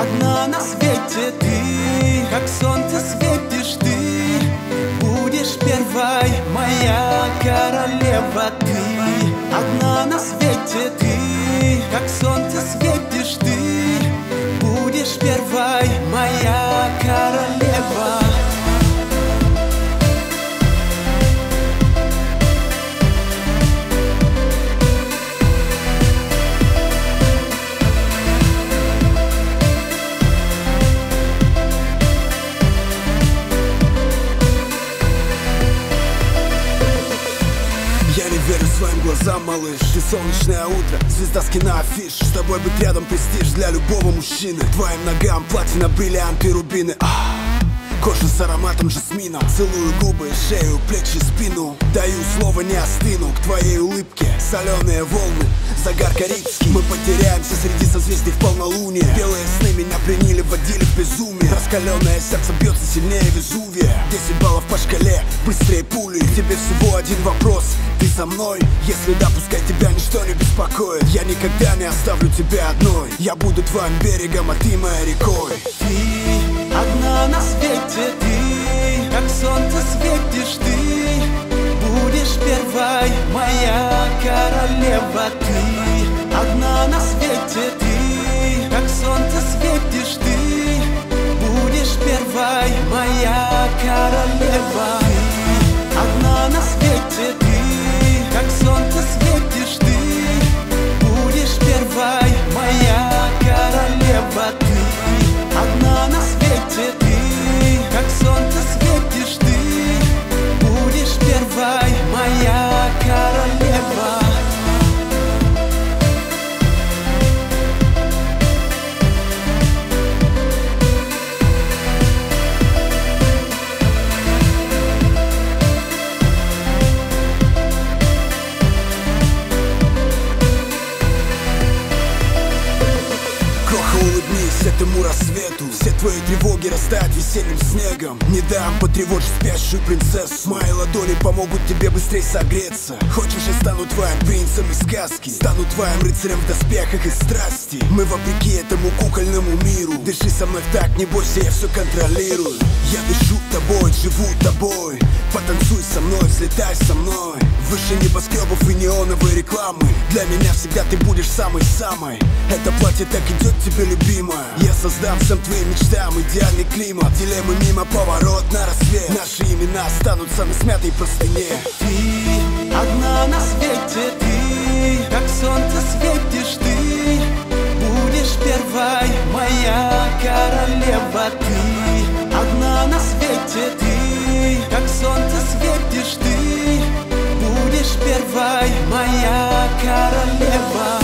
одна на свете ты, как солнце светишь ты. Будешь первой, моя королева ты. Одна на свете ты, как солнце светишь ты. Будешь первой, моя королева. Я не верю своим глазам, малыш. Ты солнечное утро, звезда с киноафиш. С тобой быть рядом престиж для любого мужчины. Твоим ногам платина, бриллианты, рубины. Кожа с ароматом жасмина. Целую губы, шею, плечи, спину. Даю слово, не остыну к твоей улыбке. Соленые волны, загар карибский. Мы потеряемся среди созвездий в полнолуние. Белые сны меня пленили, вводили в безумие. Раскаленное сердце бьется сильнее Везувия. 10 баллов по шкале, быстрее пули. Тебе всего один вопрос: ты со мной? Если да, пускай тебя ничто не беспокоит. Я никогда не оставлю тебя одной. Я буду твоим берегом, а ты моей рекой. Ты одна на свете ты, как солнце светишь ты. Будешь первой, моя королева ты. Одна на свете ты, как солнце светишь ты. Будешь первой, моя королева. Ты одна на свете ты, как солнце светишь ты. Будешь первой, моя королева ты. Одна на свете ты, как солнце светишь ты. Будешь первой, моя королева. Улыбнись этому рассвету. Все твои тревоги растают весенним снегом. Не дам потревожить спящую принцессу. Мои ладони помогут тебе быстрее согреться. Хочешь, я стану твоим принцем из сказки. Стану твоим рыцарем в доспехах из страсти. Мы вопреки этому кукольному миру. Дыши со мной так, не бойся, я все контролирую. Я дышу тобой, живу тобой. Потанцуй со мной, взлетай со мной. Выше небоскребов и неоновой рекламы. Для меня всегда ты будешь самой-самой. Это платье так идет тебе, любимая. Я создам всем твоим мечтам идеальный климат. Дилеммы мимо, поворот на рассвет. Наши имена останутся на смятой простыне. Ты одна на свете ты, как солнце светишь ты. Будешь первой, моя королева ты. Одна на свете ты, как солнце светишь ты. Будешь первой, моя королева.